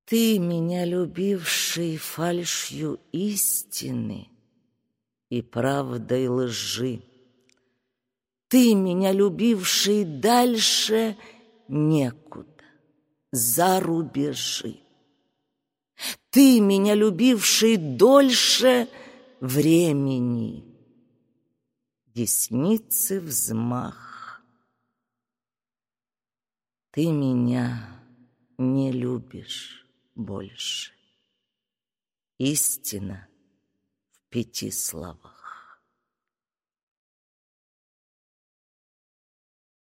Ты, меня любивший фальшью истины и правдой лжи, ты, меня любивший дальше некуда, за рубежи, ты, меня любивший дольше времени, десницы взмах. Ты меня не любишь больше. Истина в 5 словах.